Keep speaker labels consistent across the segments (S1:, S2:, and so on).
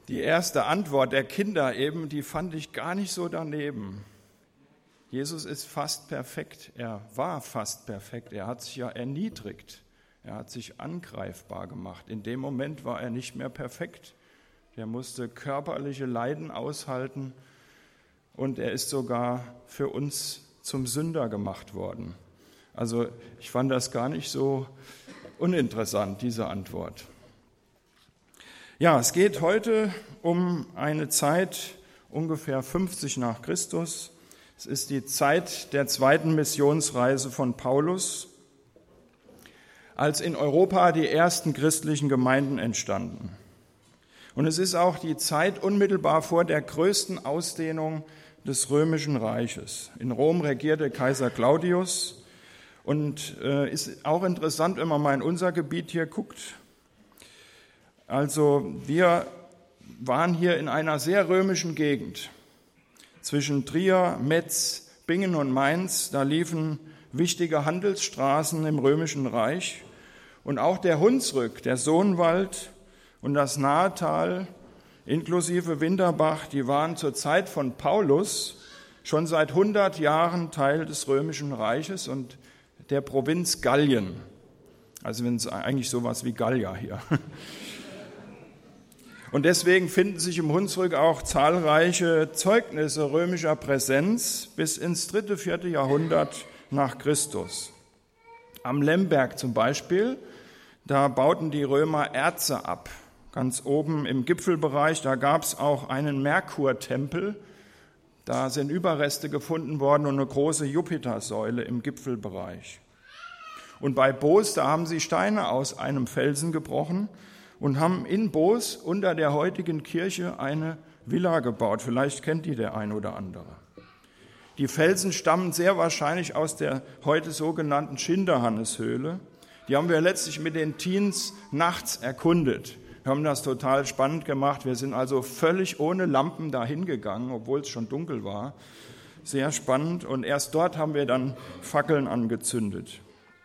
S1: Die erste Antwort der Kinder eben, die fand ich gar nicht so daneben. Jesus ist fast perfekt. Er war fast perfekt. Er hat sich ja erniedrigt. Er hat sich angreifbar gemacht. In dem Moment war er nicht mehr perfekt. Er musste körperliche Leiden aushalten und er ist sogar für uns zum Sünder gemacht worden. Also ich fand das gar nicht so uninteressant, diese Antwort. Ja, es geht heute um eine Zeit ungefähr 50 nach Christus. Es ist die Zeit der zweiten Missionsreise von Paulus, als in Europa die ersten christlichen Gemeinden entstanden. Und es ist auch die Zeit unmittelbar vor der größten Ausdehnung des Römischen Reiches. In Rom regierte Kaiser Claudius und ist auch interessant, wenn man mal in unser Gebiet hier guckt. Also wir waren hier in einer sehr römischen Gegend. Zwischen Trier, Metz, Bingen und Mainz, da liefen wichtige Handelsstraßen im Römischen Reich. Und auch der Hunsrück, der Sohnwald und das Nahetal, inklusive Winterbach, die waren zur Zeit von Paulus schon seit 100 Jahren Teil des Römischen Reiches und der Provinz Gallien. Also wenn es eigentlich sowas wie Gallia hier. Und deswegen finden sich im Hunsrück auch zahlreiche Zeugnisse römischer Präsenz bis ins 3., 4. Jahrhundert nach Christus. Am Lemberg zum Beispiel, da bauten die Römer Erze ab. Ganz oben im Gipfelbereich, da gab es auch einen Merkurtempel. Da sind Überreste gefunden worden und eine große Jupitersäule im Gipfelbereich. Und bei Boos, da haben sie Steine aus einem Felsen gebrochen und haben in Boos unter der heutigen Kirche eine Villa gebaut. Vielleicht kennt die der ein oder andere. Die Felsen stammen sehr wahrscheinlich aus der heute sogenannten Schinderhanneshöhle. Die haben wir letztlich mit den Teens nachts erkundet. Wir haben das total spannend gemacht. Wir sind also völlig ohne Lampen dahin gegangen, obwohl es schon dunkel war. Sehr spannend. Und erst dort haben wir dann Fackeln angezündet.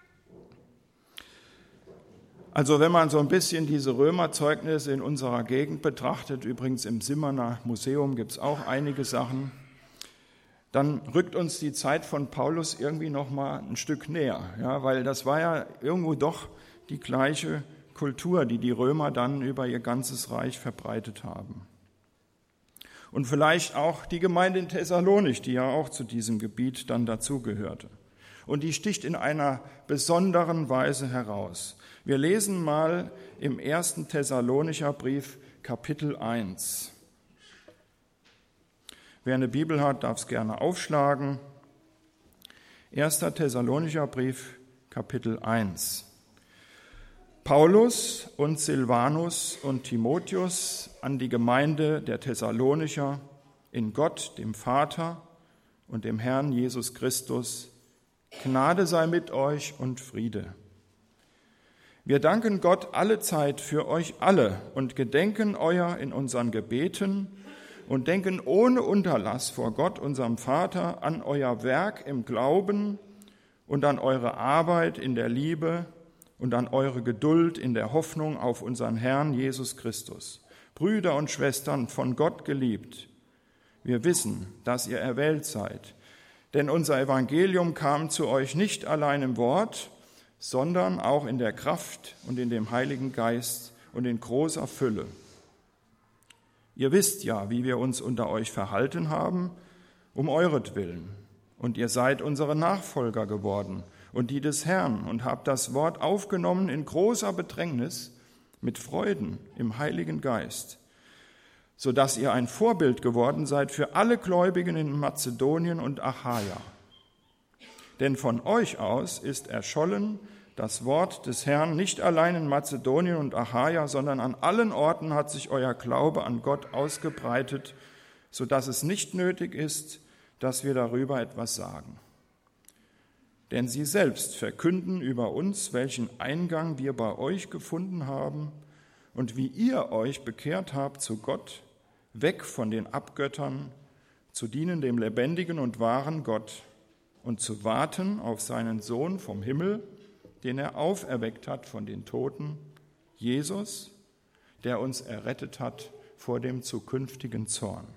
S1: Also wenn man so ein bisschen diese Römerzeugnisse in unserer Gegend betrachtet, übrigens im Simmerner Museum gibt es auch einige Sachen, dann rückt uns die Zeit von Paulus irgendwie noch mal ein Stück näher, ja, weil das war ja irgendwo doch die gleiche Kultur, die die Römer dann über ihr ganzes Reich verbreitet haben. Und vielleicht auch die Gemeinde in Thessalonich, die ja auch zu diesem Gebiet dann dazugehörte. Und die sticht in einer besonderen Weise heraus. Wir lesen mal im 1. Thessalonicher Brief, Kapitel 1. Wer eine Bibel hat, darf es gerne aufschlagen. 1. Thessalonicher Brief, Kapitel 1. Paulus und Silvanus und Timotheus an die Gemeinde der Thessalonicher in Gott, dem Vater und dem Herrn Jesus Christus. Gnade sei mit euch und Friede. Wir danken Gott allezeit für euch alle und gedenken euer in unseren Gebeten und denken ohne Unterlass vor Gott, unserem Vater, an euer Werk im Glauben und an eure Arbeit in der Liebe und an eure Geduld in der Hoffnung auf unseren Herrn Jesus Christus. Brüder und Schwestern, von Gott geliebt, wir wissen, dass ihr erwählt seid, denn unser Evangelium kam zu euch nicht allein im Wort, sondern auch in der Kraft und in dem Heiligen Geist und in großer Fülle. Ihr wisst ja, wie wir uns unter euch verhalten haben, um euretwillen. Und ihr seid unsere Nachfolger geworden und die des Herrn und habt das Wort aufgenommen in großer Bedrängnis mit Freuden im Heiligen Geist, sodass ihr ein Vorbild geworden seid für alle Gläubigen in Mazedonien und Achaia. Denn von euch aus ist erschollen das Wort des Herrn nicht allein in Mazedonien und Achaia, sondern an allen Orten hat sich euer Glaube an Gott ausgebreitet, sodass es nicht nötig ist, dass wir darüber etwas sagen. Denn sie selbst verkünden über uns, welchen Eingang wir bei euch gefunden haben und wie ihr euch bekehrt habt zu Gott, weg von den Abgöttern, zu dienen dem lebendigen und wahren Gott und zu warten auf seinen Sohn vom Himmel, den er auferweckt hat von den Toten, Jesus, der uns errettet hat vor dem zukünftigen Zorn.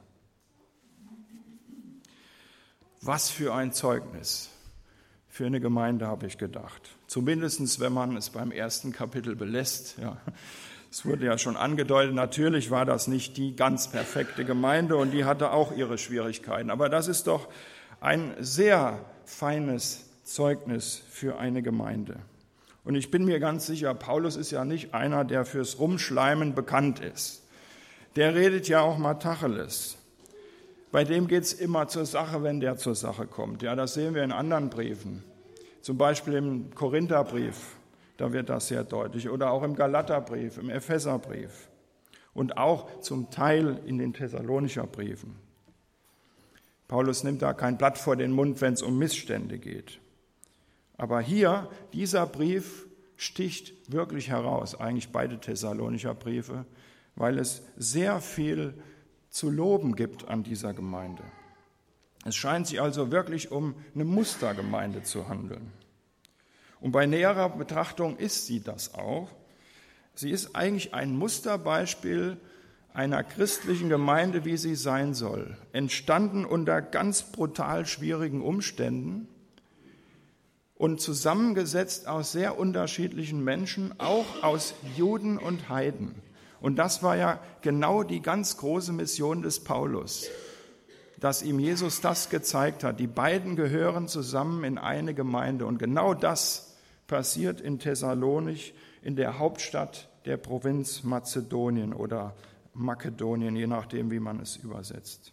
S1: Was für ein Zeugnis für eine Gemeinde, habe ich gedacht. Zumindest, wenn man es beim ersten Kapitel belässt. Ja. Es wurde ja schon angedeutet, natürlich war das nicht die ganz perfekte Gemeinde und die hatte auch ihre Schwierigkeiten. Aber das ist doch ein sehr feines Zeugnis für eine Gemeinde. Und ich bin mir ganz sicher, Paulus ist ja nicht einer, der fürs Rumschleimen bekannt ist. Der redet ja auch mal Tacheles. Bei dem geht es immer zur Sache, wenn der zur Sache kommt. Ja, das sehen wir in anderen Briefen. Zum Beispiel im Korintherbrief, da wird das sehr deutlich. Oder auch im Galaterbrief, im Epheserbrief. Und auch zum Teil in den Thessalonicher Briefen. Paulus nimmt da kein Blatt vor den Mund, wenn es um Missstände geht. Aber hier, dieser Brief sticht wirklich heraus, eigentlich beide Thessalonicher Briefe, weil es sehr viel zu loben gibt an dieser Gemeinde. Es scheint sich also wirklich um eine Mustergemeinde zu handeln. Und bei näherer Betrachtung ist sie das auch. Sie ist eigentlich ein Musterbeispiel einer christlichen Gemeinde, wie sie sein soll. Entstanden unter ganz brutal schwierigen Umständen und zusammengesetzt aus sehr unterschiedlichen Menschen, auch aus Juden und Heiden. Und das war ja genau die ganz große Mission des Paulus, dass ihm Jesus das gezeigt hat. Die beiden gehören zusammen in eine Gemeinde. Und genau das passiert in Thessalonich, in der Hauptstadt der Provinz Mazedonien oder Makedonien, je nachdem, wie man es übersetzt.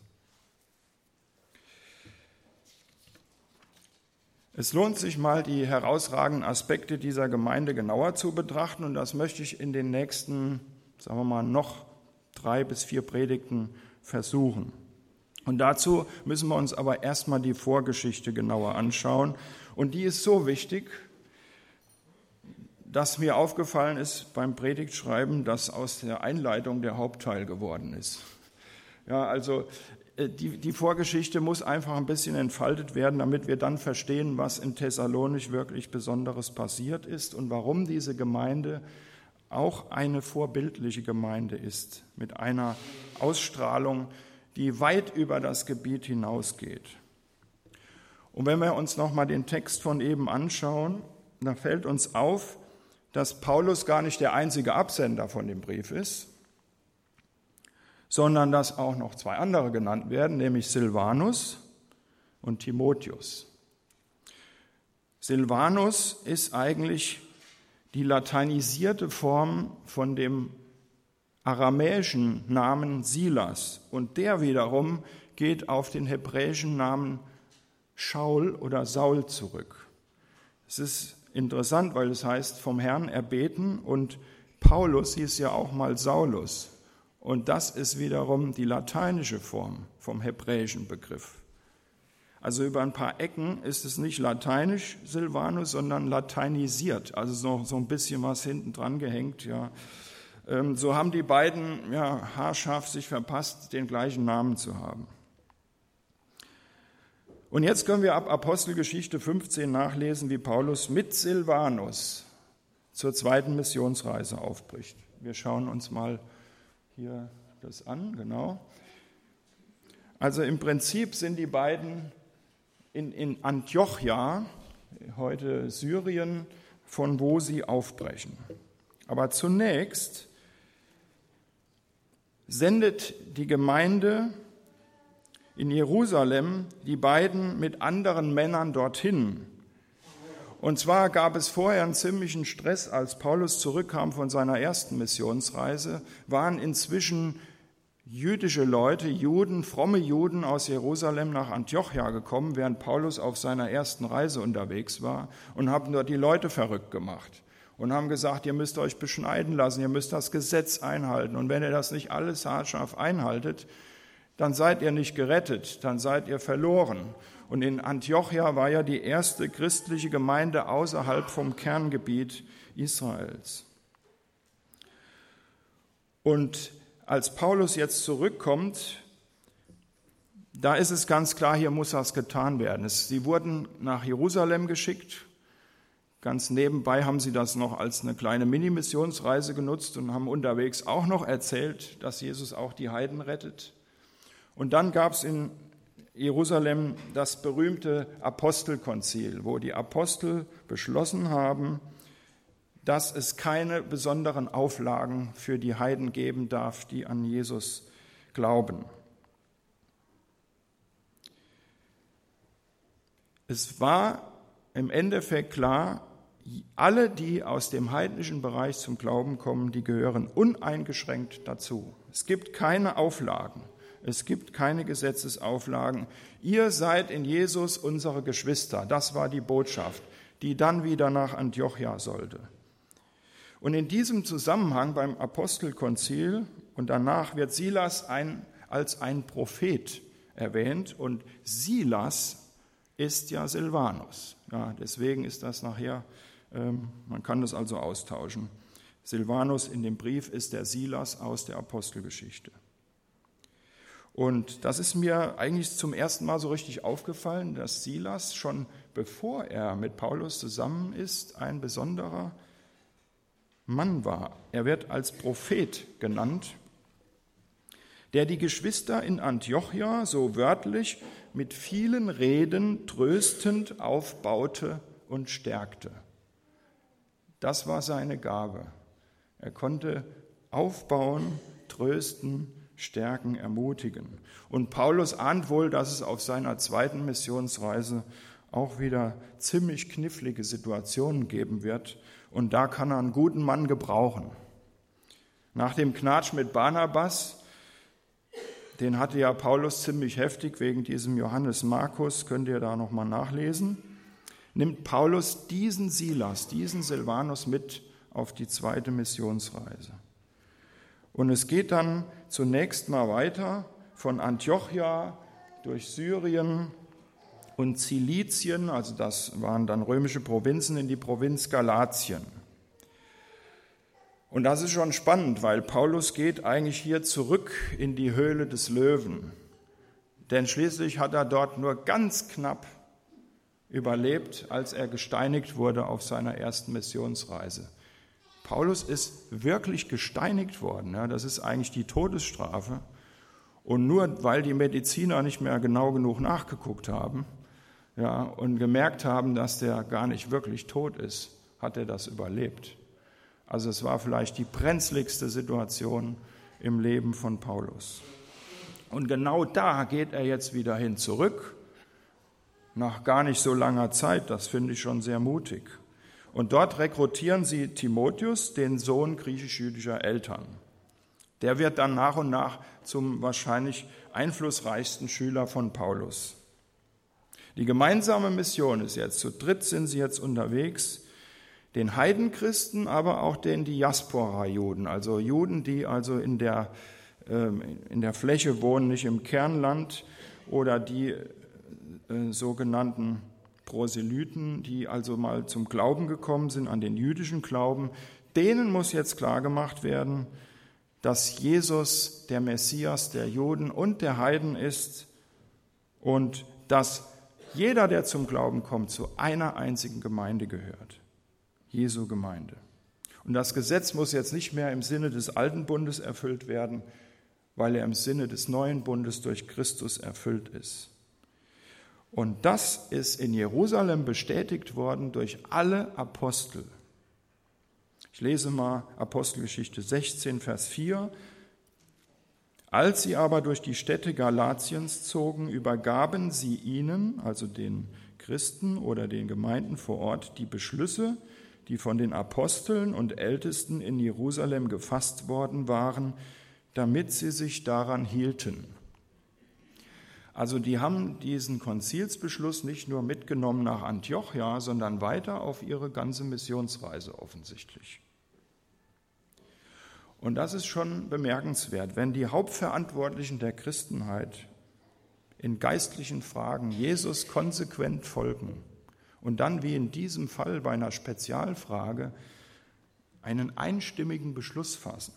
S1: Es lohnt sich mal, die herausragenden Aspekte dieser Gemeinde genauer zu betrachten. Und das möchte ich in den nächsten, sagen wir mal, noch 3 bis 4 Predigten versuchen. Und dazu müssen wir uns aber erstmal die Vorgeschichte genauer anschauen. Und die ist so wichtig, dass mir aufgefallen ist beim Predigtschreiben, dass aus der Einleitung der Hauptteil geworden ist. Ja, also die Vorgeschichte muss einfach ein bisschen entfaltet werden, damit wir dann verstehen, was in Thessalonich wirklich Besonderes passiert ist und warum diese Gemeinde auch eine vorbildliche Gemeinde ist, mit einer Ausstrahlung, die weit über das Gebiet hinausgeht. Und wenn wir uns nochmal den Text von eben anschauen, da fällt uns auf, dass Paulus gar nicht der einzige Absender von dem Brief ist, sondern dass auch noch 2 andere genannt werden, nämlich Silvanus und Timotheus. Silvanus ist eigentlich die lateinisierte Form von dem aramäischen Namen Silas und der wiederum geht auf den hebräischen Namen Shaul oder Saul zurück. Es ist interessant, weil es heißt, vom Herrn erbeten und Paulus hieß ja auch mal Saulus und das ist wiederum die lateinische Form vom hebräischen Begriff. Also über ein paar Ecken ist es nicht lateinisch Silvanus, sondern lateinisiert, also so ein bisschen was hinten dran gehängt, ja. So haben die beiden haarscharf sich verpasst, den gleichen Namen zu haben. Und jetzt können wir ab Apostelgeschichte 15 nachlesen, wie Paulus mit Silvanus zur 2. Missionsreise aufbricht. Wir schauen uns mal hier das an, genau. Also im Prinzip sind die beiden in Antiochia, heute Syrien, von wo sie aufbrechen. Aber zunächst sendet die Gemeinde in Jerusalem die beiden mit anderen Männern dorthin. Und zwar gab es vorher einen ziemlichen Stress, als Paulus zurückkam von seiner ersten Missionsreise, waren inzwischen jüdische Leute, Juden, fromme Juden aus Jerusalem nach Antiochia gekommen, während Paulus auf seiner ersten Reise unterwegs war und haben dort die Leute verrückt gemacht. Und haben gesagt, ihr müsst euch beschneiden lassen, ihr müsst das Gesetz einhalten. Und wenn ihr das nicht alles haarscharf einhaltet, dann seid ihr nicht gerettet, dann seid ihr verloren. Und in Antiochia war ja die erste christliche Gemeinde außerhalb vom Kerngebiet Israels. Und als Paulus jetzt zurückkommt, da ist es ganz klar, hier muss was getan werden. Sie wurden nach Jerusalem geschickt, Ganz nebenbei haben sie das noch als eine kleine Mini-Missionsreise genutzt und haben unterwegs auch noch erzählt, dass Jesus auch die Heiden rettet. Und dann gab es in Jerusalem das berühmte Apostelkonzil, wo die Apostel beschlossen haben, dass es keine besonderen Auflagen für die Heiden geben darf, die an Jesus glauben. Es war im Endeffekt klar, alle, die aus dem heidnischen Bereich zum Glauben kommen, die gehören uneingeschränkt dazu. Es gibt keine Auflagen, es gibt keine Gesetzesauflagen. Ihr seid in Jesus unsere Geschwister. Das war die Botschaft, die dann wieder nach Antiochia sollte. Und in diesem Zusammenhang beim Apostelkonzil und danach wird Silas als ein Prophet erwähnt und Silas ist ja Silvanus. Ja, deswegen ist das nachher, man kann das also austauschen. Silvanus in dem Brief ist der Silas aus der Apostelgeschichte. Und das ist mir eigentlich zum ersten Mal so richtig aufgefallen, dass Silas schon bevor er mit Paulus zusammen ist, ein besonderer Mann war. Er wird als Prophet genannt, der die Geschwister in Antiochia so wörtlich mit vielen Reden tröstend aufbaute und stärkte. Das war seine Gabe. Er konnte aufbauen, trösten, stärken, ermutigen. Und Paulus ahnt wohl, dass es auf seiner zweiten Missionsreise auch wieder ziemlich knifflige Situationen geben wird. Und da kann er einen guten Mann gebrauchen. Nach dem Knatsch mit Barnabas, den hatte ja Paulus ziemlich heftig wegen diesem Johannes Markus, könnt ihr da nochmal nachlesen, nimmt Paulus diesen Silas, diesen Silvanus mit auf die zweite Missionsreise. Und es geht dann zunächst mal weiter von Antiochia durch Syrien und Zilizien, also das waren dann römische Provinzen, in die Provinz Galatien. Und das ist schon spannend, weil Paulus geht eigentlich hier zurück in die Höhle des Löwen. Denn schließlich hat er dort nur ganz knapp überlebt, als er gesteinigt wurde auf seiner ersten Missionsreise. Paulus ist wirklich gesteinigt worden. Ja, das ist eigentlich die Todesstrafe. Und nur weil die Mediziner nicht mehr genau genug nachgeguckt haben, ja, und gemerkt haben, dass der gar nicht wirklich tot ist, hat er das überlebt. Also es war vielleicht die brenzligste Situation im Leben von Paulus. Und genau da geht er jetzt wieder hin zurück, nach gar nicht so langer Zeit, das finde ich schon sehr mutig. Und dort rekrutieren sie Timotheus, den Sohn griechisch-jüdischer Eltern. Der wird dann nach und nach zum wahrscheinlich einflussreichsten Schüler von Paulus. Die gemeinsame Mission ist jetzt, zu dritt sind sie jetzt unterwegs, den Heidenchristen, aber auch den Diaspora-Juden, also Juden, die also in der Fläche wohnen, nicht im Kernland, oder die sogenannten Proselyten, die also mal zum Glauben gekommen sind, an den jüdischen Glauben. Denen muss jetzt klargemacht werden, dass Jesus der Messias der Juden und der Heiden ist und dass jeder, der zum Glauben kommt, zu einer einzigen Gemeinde gehört. Jesu Gemeinde. Und das Gesetz muss jetzt nicht mehr im Sinne des alten Bundes erfüllt werden, weil er im Sinne des neuen Bundes durch Christus erfüllt ist. Und das ist in Jerusalem bestätigt worden durch alle Apostel. Ich lese mal Apostelgeschichte 16, Vers 4. Als sie aber durch die Städte Galatiens zogen, übergaben sie ihnen, also den Christen oder den Gemeinden vor Ort, die Beschlüsse, die von den Aposteln und Ältesten in Jerusalem gefasst worden waren, damit sie sich daran hielten. Also die haben diesen Konzilsbeschluss nicht nur mitgenommen nach Antiochia, sondern weiter auf ihre ganze Missionsreise offensichtlich. Und das ist schon bemerkenswert, wenn die Hauptverantwortlichen der Christenheit in geistlichen Fragen Jesus konsequent folgen und dann wie in diesem Fall bei einer Spezialfrage einen einstimmigen Beschluss fassen,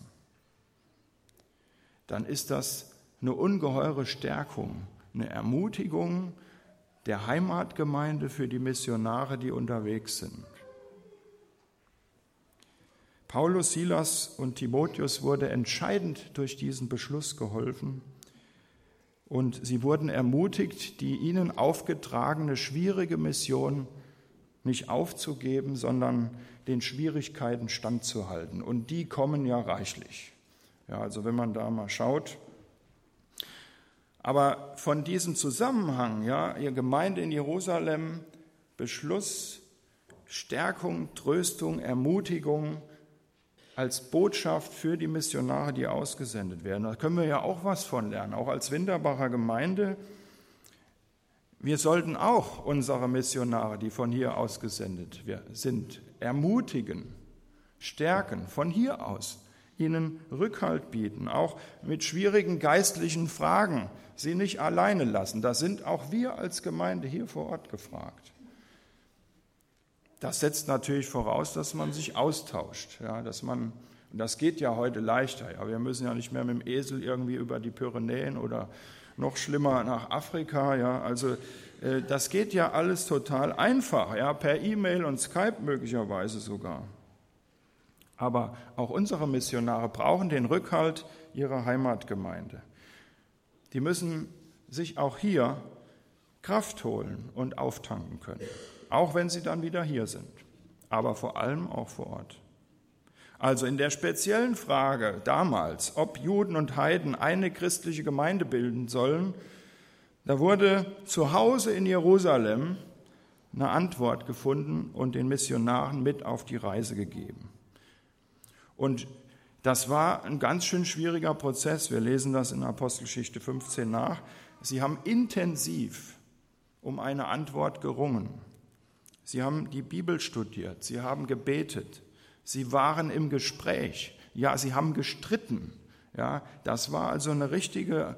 S1: dann ist das eine ungeheure Stärkung, eine Ermutigung der Heimatgemeinde für die Missionare, die unterwegs sind. Paulus, Silas und Timotheus wurde entscheidend durch diesen Beschluss geholfen und sie wurden ermutigt, die ihnen aufgetragene schwierige Mission nicht aufzugeben, sondern den Schwierigkeiten standzuhalten. Und die kommen ja reichlich. Ja, also wenn man da mal schaut. Aber von diesem Zusammenhang, ja, ihr Gemeinde in Jerusalem, Beschluss, Stärkung, Tröstung, Ermutigung als Botschaft für die Missionare, die ausgesendet werden. Da können wir ja auch was von lernen, auch als Winterbacher Gemeinde. Wir sollten auch unsere Missionare, die von hier ausgesendet sind, ermutigen, stärken, von hier aus, ihnen Rückhalt bieten, auch mit schwierigen geistlichen Fragen, sie nicht alleine lassen. Da sind auch wir als Gemeinde hier vor Ort gefragt. Das setzt natürlich voraus, dass man sich austauscht, ja, und das geht ja heute leichter. Ja. Wir müssen ja nicht mehr mit dem Esel irgendwie über die Pyrenäen oder noch schlimmer nach Afrika. Ja. Also das geht ja alles total einfach, ja, per E-Mail und Skype möglicherweise sogar. Aber auch unsere Missionare brauchen den Rückhalt ihrer Heimatgemeinde. Die müssen sich auch hier Kraft holen und auftanken können, auch wenn sie dann wieder hier sind, aber vor allem auch vor Ort. Also in der speziellen Frage damals, ob Juden und Heiden eine christliche Gemeinde bilden sollen, da wurde zu Hause in Jerusalem eine Antwort gefunden und den Missionaren mit auf die Reise gegeben. Und das war ein ganz schön schwieriger Prozess. Wir lesen das in Apostelgeschichte 15 nach. Sie haben intensiv um eine Antwort gerungen. Sie haben die Bibel studiert, sie haben gebetet, sie waren im Gespräch, ja, sie haben gestritten. Ja, das war also eine richtige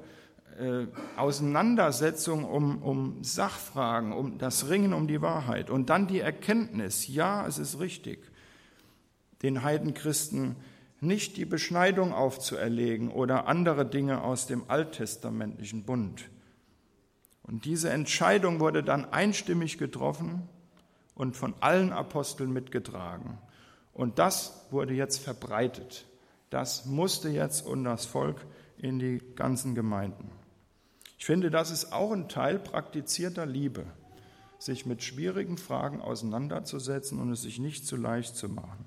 S1: Auseinandersetzung um Sachfragen, um das Ringen um die Wahrheit. Und dann die Erkenntnis, ja, es ist richtig, den Heidenchristen nicht die Beschneidung aufzuerlegen oder andere Dinge aus dem alttestamentlichen Bund. Und diese Entscheidung wurde dann einstimmig getroffen und von allen Aposteln mitgetragen. Und das wurde jetzt verbreitet. Das musste jetzt unter das Volk in die ganzen Gemeinden. Ich finde, das ist auch ein Teil praktizierter Liebe, sich mit schwierigen Fragen auseinanderzusetzen und es sich nicht zu leicht zu machen.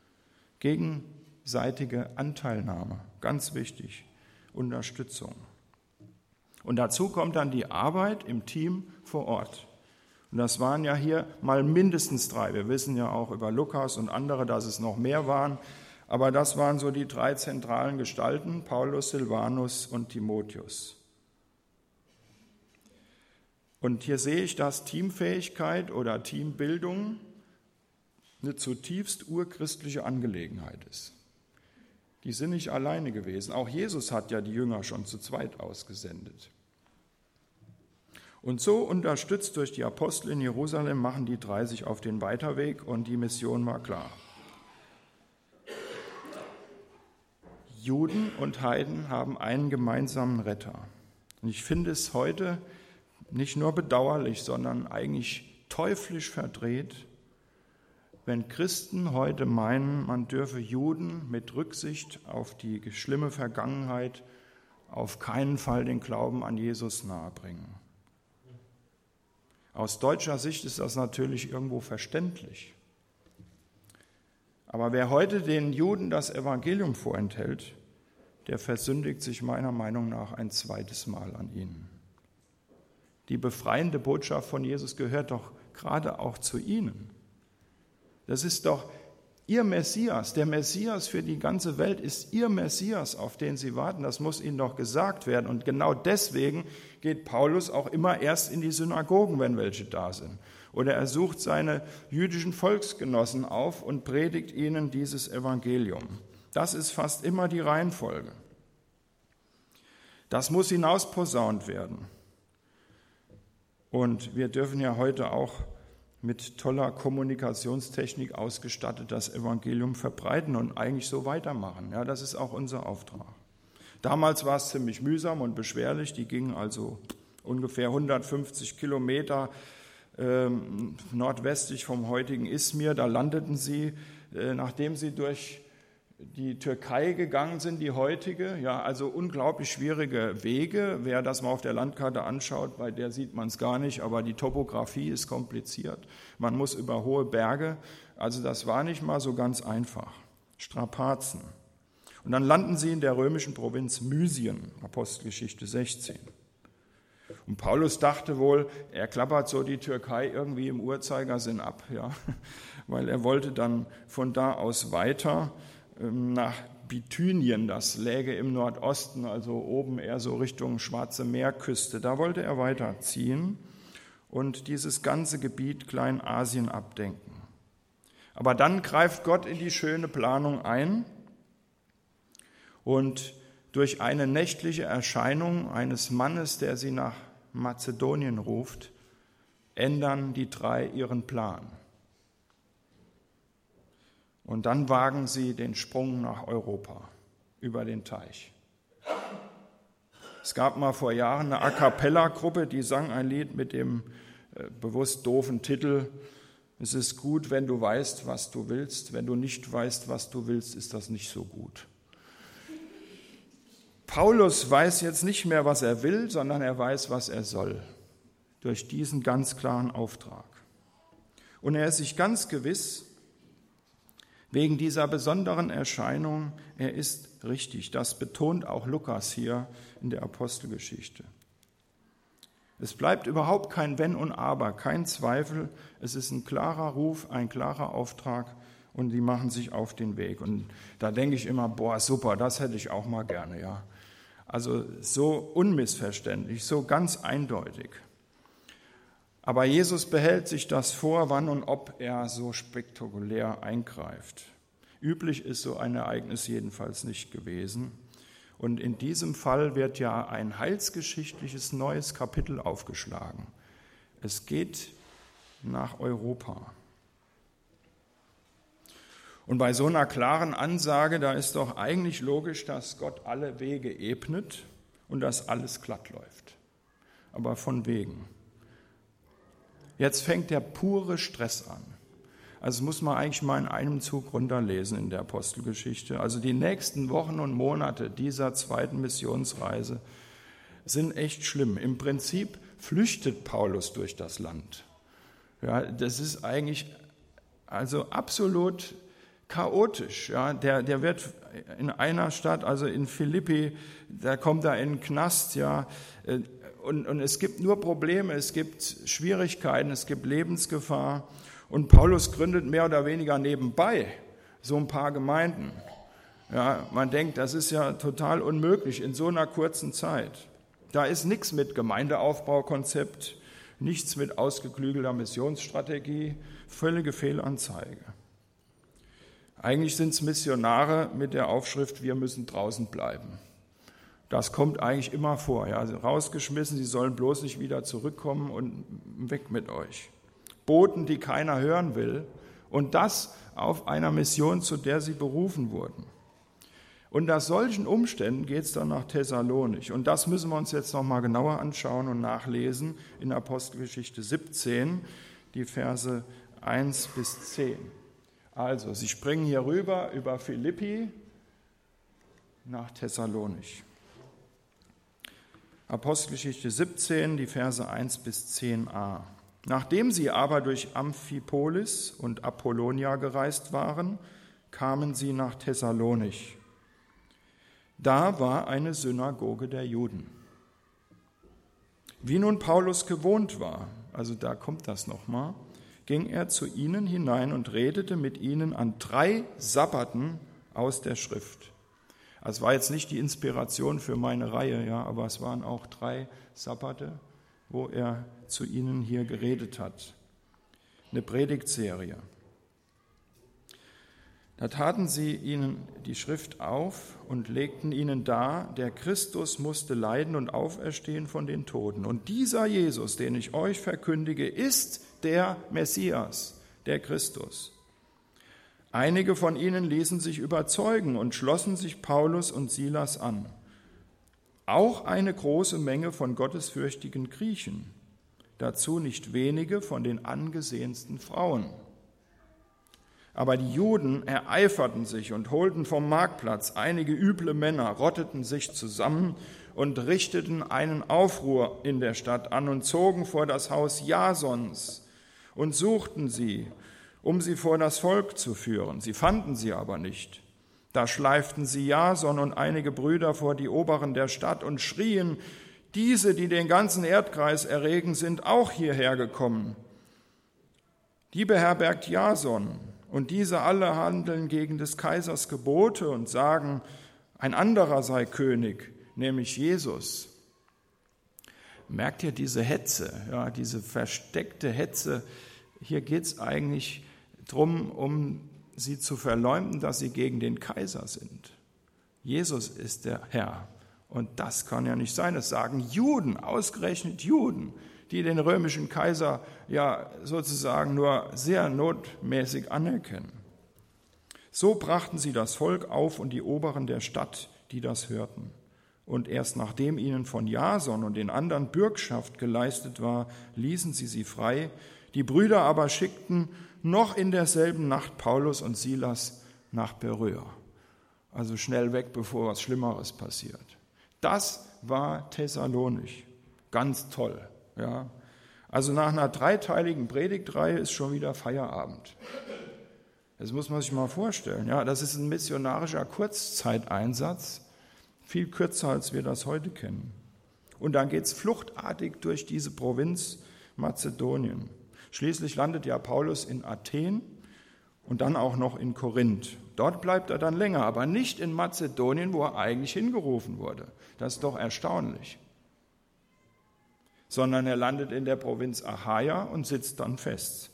S1: Gegenseitige Anteilnahme, ganz wichtig, Unterstützung. Und dazu kommt dann die Arbeit im Team vor Ort. Und das waren ja hier mal mindestens 3. Wir wissen ja auch über Lukas und andere, dass es noch mehr waren. Aber das waren so die 3 zentralen Gestalten, Paulus, Silvanus und Timotheus. Und hier sehe ich, dass Teamfähigkeit oder Teambildung eine zutiefst urchristliche Angelegenheit ist. Die sind nicht alleine gewesen. Auch Jesus hat ja die Jünger schon zu zweit ausgesendet. Und so unterstützt durch die Apostel in Jerusalem machen die 3 sich auf den Weiterweg und die Mission war klar. Juden und Heiden haben einen gemeinsamen Retter. Und ich finde es heute nicht nur bedauerlich, sondern eigentlich teuflisch verdreht, wenn Christen heute meinen, man dürfe Juden mit Rücksicht auf die schlimme Vergangenheit auf keinen Fall den Glauben an Jesus nahebringen. Aus deutscher Sicht ist das natürlich irgendwo verständlich. Aber wer heute den Juden das Evangelium vorenthält, der versündigt sich meiner Meinung nach ein zweites Mal an ihnen. Die befreiende Botschaft von Jesus gehört doch gerade auch zu ihnen. Das ist doch ihr Messias. Der Messias für die ganze Welt ist ihr Messias, auf den sie warten. Das muss ihnen doch gesagt werden. Und genau deswegen geht Paulus auch immer erst in die Synagogen, wenn welche da sind. Oder er sucht seine jüdischen Volksgenossen auf und predigt ihnen dieses Evangelium. Das ist fast immer die Reihenfolge. Das muss hinausposaunt werden. Und wir dürfen ja heute auch mit toller Kommunikationstechnik ausgestattet das Evangelium verbreiten und eigentlich so weitermachen. Ja, das ist auch unser Auftrag. Damals war es ziemlich mühsam und beschwerlich. Die gingen also ungefähr 150 Kilometer nordwestlich vom heutigen Izmir. Da landeten sie, nachdem sie durch die Türkei gegangen sind, die heutige. Ja, also unglaublich schwierige Wege. Wer das mal auf der Landkarte anschaut, bei der sieht man es gar nicht, aber die Topografie ist kompliziert. Man muss über hohe Berge. Also das war nicht mal so ganz einfach. Strapazen. Und dann landen sie in der römischen Provinz Mysien, Apostelgeschichte 16. Und Paulus dachte wohl, er klappert so die Türkei irgendwie im Uhrzeigersinn ab, ja, weil er wollte dann von da aus weiter nach Bithynien, das läge im Nordosten, also oben eher so Richtung Schwarze Meerküste. Da wollte er weiterziehen und dieses ganze Gebiet Kleinasien abdenken. Aber dann greift Gott in die schöne Planung ein und durch eine nächtliche Erscheinung eines Mannes, der sie nach Mazedonien ruft, ändern die drei ihren Plan. Und dann wagen sie den Sprung nach Europa, über den Teich. Es gab mal vor Jahren eine A-cappella-Gruppe, die sang ein Lied mit dem bewusst doofen Titel: Es ist gut, wenn du weißt, was du willst. Wenn du nicht weißt, was du willst, ist das nicht so gut. Paulus weiß jetzt nicht mehr, was er will, sondern er weiß, was er soll, durch diesen ganz klaren Auftrag. Und er ist sich ganz gewiss, wegen dieser besonderen Erscheinung, er ist richtig. Das betont auch Lukas hier in der Apostelgeschichte. Es bleibt überhaupt kein Wenn und Aber, kein Zweifel. Es ist ein klarer Ruf, ein klarer Auftrag und die machen sich auf den Weg. Und da denke ich immer, boah, super, das hätte ich auch mal gerne, ja. Also so unmissverständlich, so ganz eindeutig. Aber Jesus behält sich das vor, wann und ob er so spektakulär eingreift. Üblich ist so ein Ereignis jedenfalls nicht gewesen. Und in diesem Fall wird ja ein heilsgeschichtliches neues Kapitel aufgeschlagen. Es geht nach Europa. Und bei so einer klaren Ansage, da ist doch eigentlich logisch, dass Gott alle Wege ebnet und dass alles glatt läuft. Aber von wegen. Jetzt fängt der pure Stress an. Also das muss man eigentlich mal in einem Zug runterlesen in der Apostelgeschichte. Also die nächsten Wochen und Monate dieser zweiten Missionsreise sind echt schlimm. Im Prinzip flüchtet Paulus durch das Land. Ja, das ist eigentlich also absolut chaotisch. Ja, der wird in einer Stadt, also in Philippi, da kommt er in den Knast, ja, und es gibt nur Probleme, es gibt Schwierigkeiten, es gibt Lebensgefahr. Und Paulus gründet mehr oder weniger nebenbei so ein paar Gemeinden. Ja, man denkt, das ist ja total unmöglich in so einer kurzen Zeit. Da ist nichts mit Gemeindeaufbaukonzept, nichts mit ausgeklügelter Missionsstrategie, völlige Fehlanzeige. Eigentlich sind es Missionare mit der Aufschrift, wir müssen draußen bleiben. Das kommt eigentlich immer vor. Ja, also rausgeschmissen, sie sollen bloß nicht wieder zurückkommen und weg mit euch. Boten, die keiner hören will, und das auf einer Mission, zu der sie berufen wurden. Und nach solchen Umständen geht es dann nach Thessalonich. Und das müssen wir uns jetzt noch mal genauer anschauen und nachlesen in Apostelgeschichte 17, die Verse 1 bis 10. Also, sie springen hier rüber über Philippi nach Thessalonich. Apostelgeschichte 17, die Verse 1 bis 10a. Nachdem sie aber durch Amphipolis und Apollonia gereist waren, kamen sie nach Thessalonich. Da war eine Synagoge der Juden. Wie nun Paulus gewohnt war, also da kommt das nochmal, ging er zu ihnen hinein und redete mit ihnen an 3 Sabbaten aus der Schrift. Also es war jetzt nicht die Inspiration für meine Reihe, ja, aber es waren auch 3 Sabbate, wo er zu ihnen hier geredet hat. Eine Predigtserie. Da taten sie ihnen die Schrift auf und legten ihnen dar, der Christus musste leiden und auferstehen von den Toten. Und dieser Jesus, den ich euch verkündige, ist der Messias, der Christus. Einige von ihnen ließen sich überzeugen und schlossen sich Paulus und Silas an. Auch eine große Menge von gottesfürchtigen Griechen, dazu nicht wenige von den angesehensten Frauen. Aber die Juden ereiferten sich und holten vom Marktplatz einige üble Männer, rotteten sich zusammen und richteten einen Aufruhr in der Stadt an und zogen vor das Haus Jasons und suchten sie, um sie vor das Volk zu führen. Sie fanden sie aber nicht. Da schleiften sie Jason und einige Brüder vor die Oberen der Stadt und schrien: Diese, die den ganzen Erdkreis erregen, sind auch hierher gekommen. Die beherbergt Jason, und diese alle handeln gegen des Kaisers Gebote und sagen, ein anderer sei König, nämlich Jesus. Merkt ihr diese Hetze, ja, diese versteckte Hetze? Hier geht es eigentlich darum, um sie zu verleumden, dass sie gegen den Kaiser sind. Jesus ist der Herr. Und das kann ja nicht sein. Das sagen Juden, ausgerechnet Juden, die den römischen Kaiser ja sozusagen nur sehr notmäßig anerkennen. So brachten sie das Volk auf und die Oberen der Stadt, die das hörten. Und erst nachdem ihnen von Jason und den anderen Bürgschaft geleistet war, ließen sie frei. Die Brüder aber schickten noch in derselben Nacht Paulus und Silas nach Beröa. Also schnell weg, bevor was Schlimmeres passiert. Das war Thessalonich. Ganz toll. Ja. Also nach einer 3-teiligen Predigtreihe ist schon wieder Feierabend. Das muss man sich mal vorstellen. Ja, das ist ein missionarischer Kurzzeiteinsatz, viel kürzer, als wir das heute kennen. Und dann geht es fluchtartig durch diese Provinz Mazedonien. Schließlich landet ja Paulus in Athen und dann auch noch in Korinth. Dort bleibt er dann länger, aber nicht in Mazedonien, wo er eigentlich hingerufen wurde. Das ist doch erstaunlich. Sondern er landet in der Provinz Achaia und sitzt dann fest.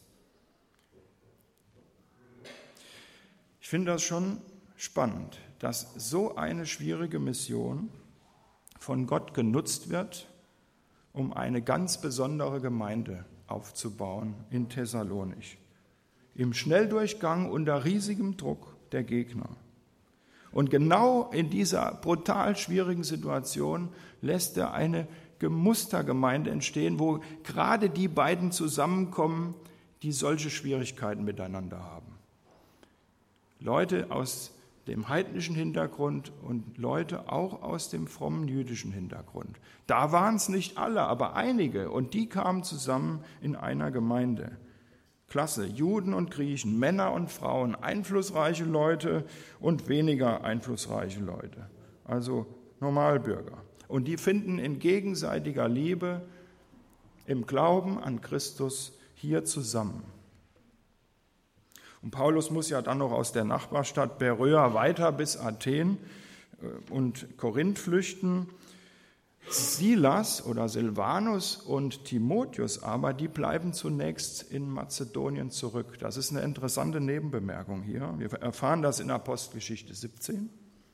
S1: Ich finde das schon spannend, dass so eine schwierige Mission von Gott genutzt wird, um eine ganz besondere Gemeinde aufzubauen in Thessalonich. Im Schnelldurchgang unter riesigem Druck der Gegner. Und genau in dieser brutal schwierigen Situation lässt er eine Mustergemeinde entstehen, wo gerade die beiden zusammenkommen, die solche Schwierigkeiten miteinander haben. Leute aus dem heidnischen Hintergrund und Leute auch aus dem frommen jüdischen Hintergrund. Da waren es nicht alle, aber einige, und die kamen zusammen in einer Gemeinde. Klasse, Juden und Griechen, Männer und Frauen, einflussreiche Leute und weniger einflussreiche Leute, also Normalbürger. Und die finden in gegenseitiger Liebe im Glauben an Christus hier zusammen. Und Paulus muss ja dann noch aus der Nachbarstadt Beröa weiter bis Athen und Korinth flüchten. Silas oder Silvanus und Timotheus aber, die bleiben zunächst in Mazedonien zurück. Das ist eine interessante Nebenbemerkung hier. Wir erfahren das in Apostelgeschichte 17.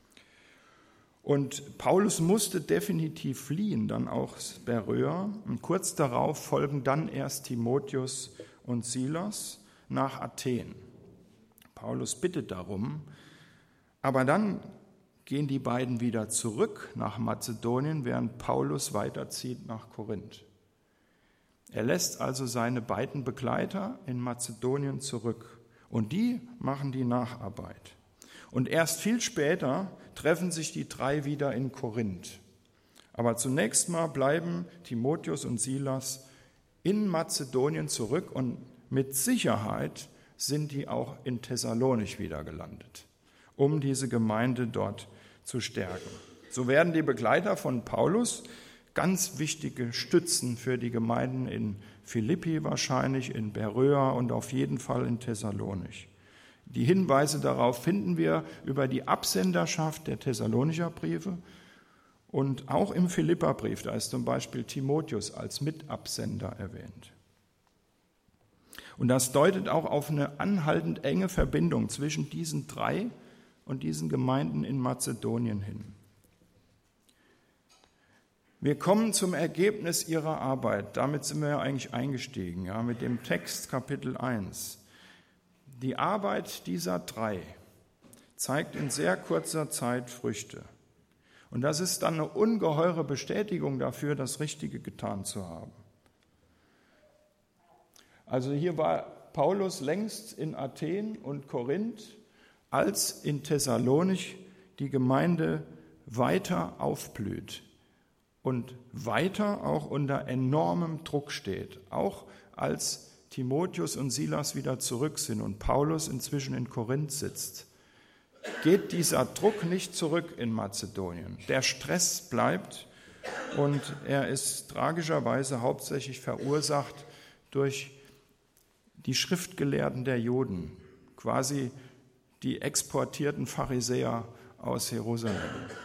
S1: Und Paulus musste definitiv fliehen, dann auch Beröa. Und kurz darauf folgen dann erst Timotheus und Silas nach Athen. Paulus bittet darum, aber dann gehen die beiden wieder zurück nach Mazedonien, während Paulus weiterzieht nach Korinth. Er lässt also seine beiden Begleiter in Mazedonien zurück und die machen die Nacharbeit. Und erst viel später treffen sich die drei wieder in Korinth. Aber zunächst mal bleiben Timotheus und Silas in Mazedonien zurück und mit Sicherheit sind die auch in Thessalonich wieder gelandet, um diese Gemeinde dort zu stärken. So werden die Begleiter von Paulus ganz wichtige Stützen für die Gemeinden in Philippi wahrscheinlich, in Beröa und auf jeden Fall in Thessalonich. Die Hinweise darauf finden wir über die Absenderschaft der Thessalonicher Briefe und auch im Philipperbrief, da ist zum Beispiel Timotheus als Mitabsender erwähnt. Und das deutet auch auf eine anhaltend enge Verbindung zwischen diesen drei und diesen Gemeinden in Mazedonien hin. Wir kommen zum Ergebnis ihrer Arbeit. Damit sind wir ja eigentlich eingestiegen, ja, mit dem Text Kapitel 1. Die Arbeit dieser drei zeigt in sehr kurzer Zeit Früchte. Und das ist dann eine ungeheure Bestätigung dafür, das Richtige getan zu haben. Also hier war Paulus längst in Athen und Korinth, als in Thessalonich die Gemeinde weiter aufblüht und weiter auch unter enormem Druck steht, auch als Timotheus und Silas wieder zurück sind und Paulus inzwischen in Korinth sitzt, geht dieser Druck nicht zurück in Mazedonien. Der Stress bleibt und er ist tragischerweise hauptsächlich verursacht durch die Schriftgelehrten der Juden, quasi die exportierten Pharisäer aus Jerusalem.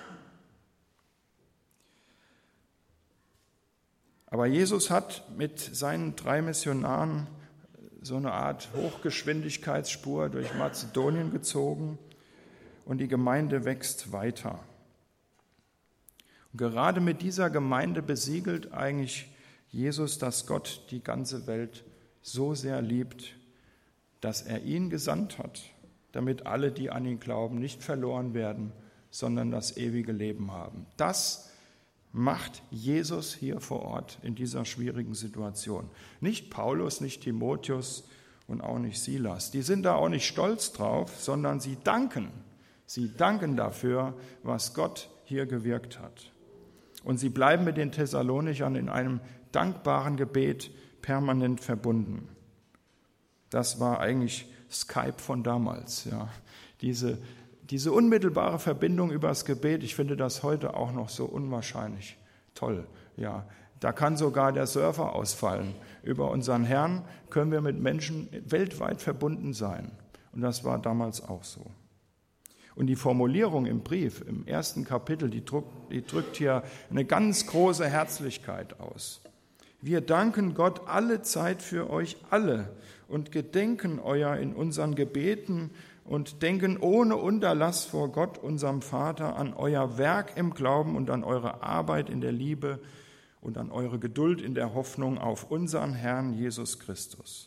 S1: Aber Jesus hat mit seinen 3 Missionaren so eine Art Hochgeschwindigkeitsspur durch Mazedonien gezogen und die Gemeinde wächst weiter. Und gerade mit dieser Gemeinde besiegelt eigentlich Jesus, dass Gott die ganze Welt so sehr liebt, dass er ihn gesandt hat, damit alle, die an ihn glauben, nicht verloren werden, sondern das ewige Leben haben. Das macht Jesus hier vor Ort in dieser schwierigen Situation. Nicht Paulus, nicht Timotheus und auch nicht Silas. Die sind da auch nicht stolz drauf, sondern sie danken. Sie danken dafür, was Gott hier gewirkt hat. Und sie bleiben mit den Thessalonichern in einem dankbaren Gebet permanent verbunden. Das war eigentlich Skype von damals. Ja. Diese unmittelbare Verbindung übers Gebet, ich finde das heute auch noch so unwahrscheinlich toll. Ja, da kann sogar der Server ausfallen. Über unseren Herrn können wir mit Menschen weltweit verbunden sein. Und das war damals auch so. Und die Formulierung im Brief, im 1. Kapitel, die drückt hier eine ganz große Herzlichkeit aus. Wir danken Gott alle Zeit für euch alle und gedenken euer in unseren Gebeten und denken ohne Unterlass vor Gott, unserem Vater, an euer Werk im Glauben und an eure Arbeit in der Liebe und an eure Geduld in der Hoffnung auf unseren Herrn Jesus Christus.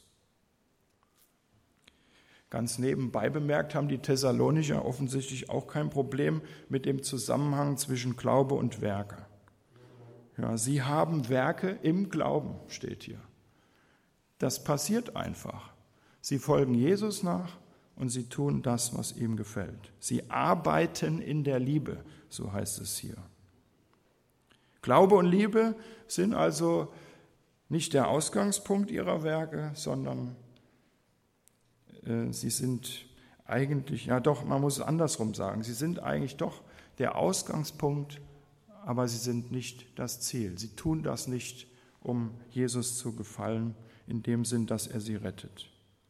S1: Ganz nebenbei bemerkt haben die Thessalonicher offensichtlich auch kein Problem mit dem Zusammenhang zwischen Glaube und Werke. Ja, sie haben Werke im Glauben, steht hier. Das passiert einfach. Sie folgen Jesus nach und sie tun das, was ihm gefällt. Sie arbeiten in der Liebe, so heißt es hier. Glaube und Liebe sind also nicht der Ausgangspunkt ihrer Werke, sondern sie sind eigentlich, ja doch, man muss es andersrum sagen, sie sind eigentlich doch der Ausgangspunkt, aber sie sind nicht das Ziel. Sie tun das nicht, um Jesus zu gefallen, in dem Sinn, dass er sie rettet.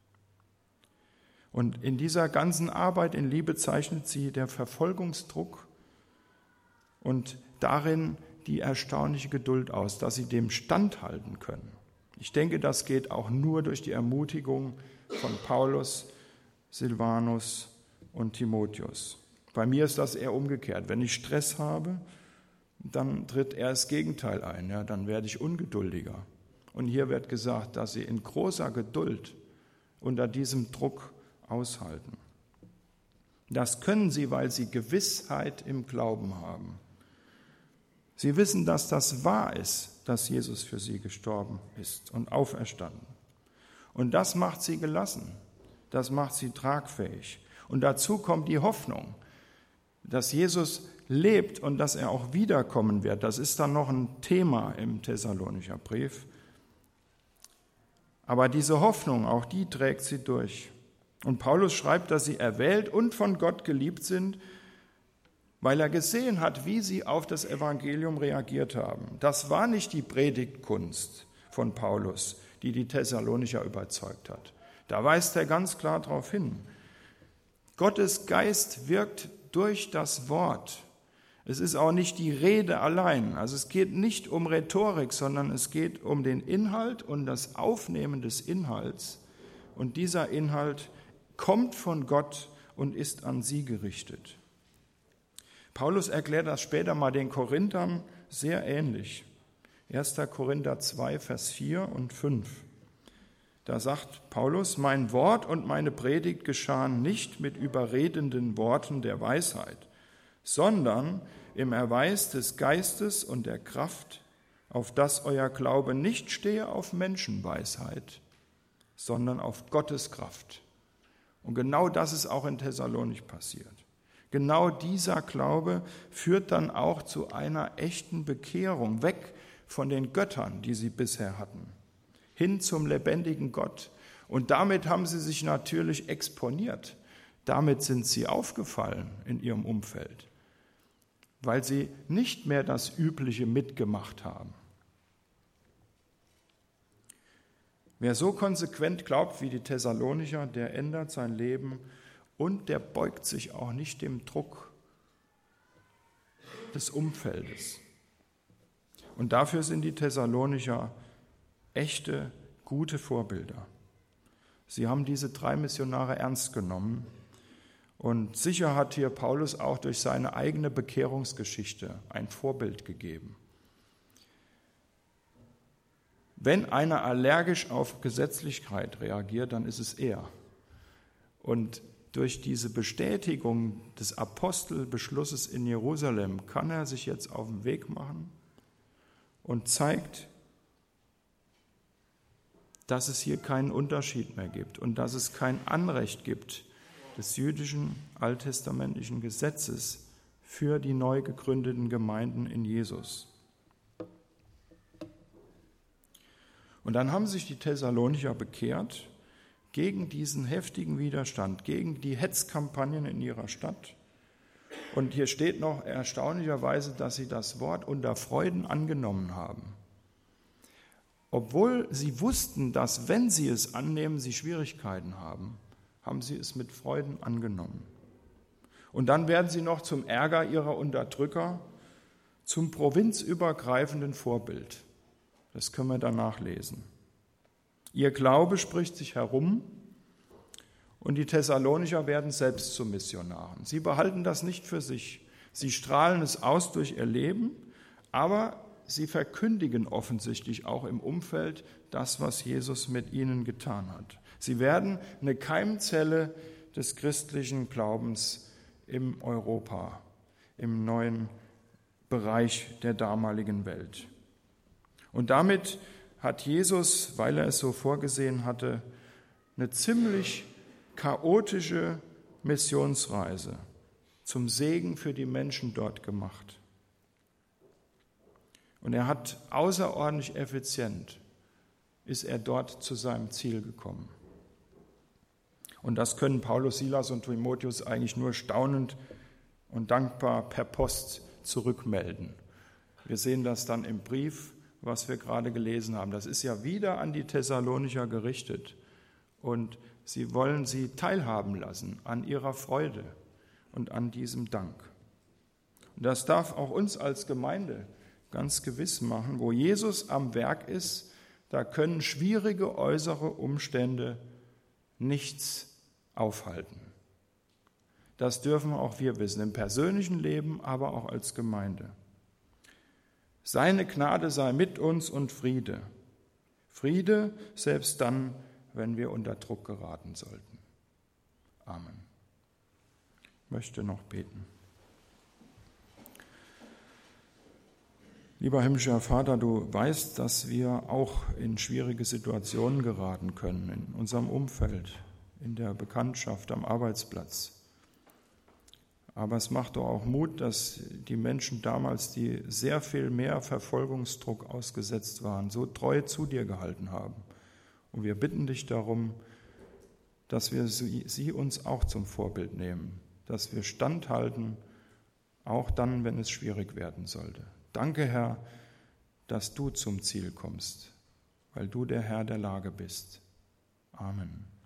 S1: Und in dieser ganzen Arbeit in Liebe zeichnet sie der Verfolgungsdruck und darin die erstaunliche Geduld aus, dass sie dem standhalten können. Ich denke, das geht auch nur durch die Ermutigung von Paulus, Silvanus und Timotheus. Bei mir ist das eher umgekehrt. Wenn ich Stress habe, dann tritt eher das Gegenteil ein. Ja, dann werde ich ungeduldiger. Und hier wird gesagt, dass sie in großer Geduld unter diesem Druck aushalten. Das können sie, weil sie Gewissheit im Glauben haben. Sie wissen, dass das wahr ist, dass Jesus für sie gestorben ist und auferstanden. Und das macht sie gelassen, das macht sie tragfähig. Und dazu kommt die Hoffnung, dass Jesus lebt und dass er auch wiederkommen wird. Das ist dann noch ein Thema im Thessalonicher Brief. Aber diese Hoffnung, auch die trägt sie durch. Und Paulus schreibt, dass sie erwählt und von Gott geliebt sind, weil er gesehen hat, wie sie auf das Evangelium reagiert haben. Das war nicht die Predigtkunst von Paulus, die die Thessalonicher überzeugt hat. Da weist er ganz klar darauf hin. Gottes Geist wirkt durch das Wort. Es ist auch nicht die Rede allein. Also es geht nicht um Rhetorik, sondern es geht um den Inhalt und das Aufnehmen des Inhalts. Und dieser Inhalt kommt von Gott und ist an sie gerichtet. Paulus erklärt das später mal den Korinthern sehr ähnlich. 1. Korinther 2, Vers 4 und 5. Da sagt Paulus, mein Wort und meine Predigt geschahen nicht mit überredenden Worten der Weisheit, sondern im Erweis des Geistes und der Kraft, auf dass euer Glaube nicht stehe auf Menschenweisheit, sondern auf Gottes Kraft. Und genau das ist auch in Thessalonich passiert. Genau dieser Glaube führt dann auch zu einer echten Bekehrung, weg von den Göttern, die sie bisher hatten, hin zum lebendigen Gott. Und damit haben sie sich natürlich exponiert. Damit sind sie aufgefallen in ihrem Umfeld, weil sie nicht mehr das Übliche mitgemacht haben. Wer so konsequent glaubt wie die Thessalonicher, der ändert sein Leben und der beugt sich auch nicht dem Druck des Umfeldes. Und dafür sind die Thessalonicher echte, gute Vorbilder. Sie haben diese 3 Missionare ernst genommen. Und sicher hat hier Paulus auch durch seine eigene Bekehrungsgeschichte ein Vorbild gegeben. Wenn einer allergisch auf Gesetzlichkeit reagiert, dann ist es er. Und durch diese Bestätigung des Apostelbeschlusses in Jerusalem kann er sich jetzt auf den Weg machen und zeigt, dass es hier keinen Unterschied mehr gibt und dass es kein Anrecht gibt des jüdischen alttestamentlichen Gesetzes für die neu gegründeten Gemeinden in Jesus. Und dann haben sich die Thessalonicher bekehrt gegen diesen heftigen Widerstand, gegen die Hetzkampagnen in ihrer Stadt. Und hier steht noch erstaunlicherweise, dass sie das Wort unter Freuden angenommen haben. Obwohl sie wussten, dass, wenn sie es annehmen, sie Schwierigkeiten haben, haben sie es mit Freuden angenommen. Und dann werden sie noch zum Ärger ihrer Unterdrücker zum provinzübergreifenden Vorbild. Das können wir dann nachlesen. Ihr Glaube spricht sich herum und die Thessalonicher werden selbst zu Missionaren. Sie behalten das nicht für sich. Sie strahlen es aus durch ihr Leben, aber sie verkündigen offensichtlich auch im Umfeld das, was Jesus mit ihnen getan hat. Sie werden eine Keimzelle des christlichen Glaubens im Europa, im neuen Bereich der damaligen Welt. Und damit hat Jesus, weil er es so vorgesehen hatte, eine ziemlich chaotische Missionsreise zum Segen für die Menschen dort gemacht. Und er hat außerordentlich effizient, ist er dort zu seinem Ziel gekommen. Und das können Paulus, Silas und Timotheus eigentlich nur staunend und dankbar per Post zurückmelden. Wir sehen das dann im Brief, was wir gerade gelesen haben. Das ist ja wieder an die Thessalonicher gerichtet. Und sie wollen sie teilhaben lassen an ihrer Freude und an diesem Dank. Und das darf auch uns als Gemeinde ganz gewiss machen. Wo Jesus am Werk ist, da können schwierige äußere Umstände nichts aufhalten. Das dürfen auch wir wissen, im persönlichen Leben, aber auch als Gemeinde. Seine Gnade sei mit uns und Friede. Friede selbst dann, wenn wir unter Druck geraten sollten. Amen. Ich möchte noch beten. Lieber himmlischer Vater, du weißt, dass wir auch in schwierige Situationen geraten können, in unserem Umfeld, in der Bekanntschaft, am Arbeitsplatz. Aber es macht doch auch Mut, dass die Menschen damals, die sehr viel mehr Verfolgungsdruck ausgesetzt waren, so treu zu dir gehalten haben. Und wir bitten dich darum, dass wir sie uns auch zum Vorbild nehmen, dass wir standhalten, auch dann, wenn es schwierig werden sollte. Danke, Herr, dass du zum Ziel kommst, weil du der Herr der Lage bist. Amen.